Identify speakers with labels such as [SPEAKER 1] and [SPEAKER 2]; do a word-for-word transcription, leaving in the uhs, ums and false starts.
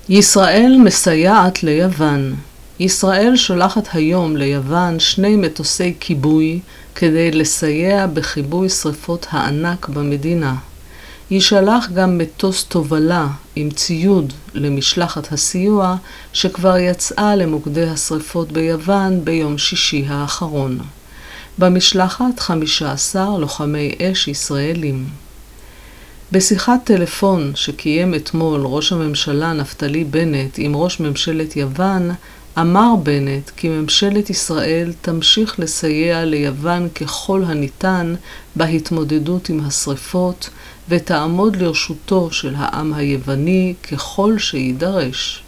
[SPEAKER 1] ישראל מסייעת ליוון. ישראל שולחת היום ליוון שני מטוסי כיבוי כדי לסייע בכיבוי שריפות הענק במדינה. יישלח גם מטוס תובלה עם ציוד למשלחת הסיוע שכבר יצאה למוקדי השריפות ביוון ביום שישי האחרון. במשלחת חמישה עשר לוחמי אש ישראלים. בשיחת טלפון שקיים אתמול ראש הממשלה נפתלי בנט עם ראש ממשלת יוון, אמר בנט כי ממשלת ישראל תמשיך לסייע ליוון ככל הניתן בהתמודדות עם השריפות ותעמוד לרשותו של העם היווני ככל שידרש.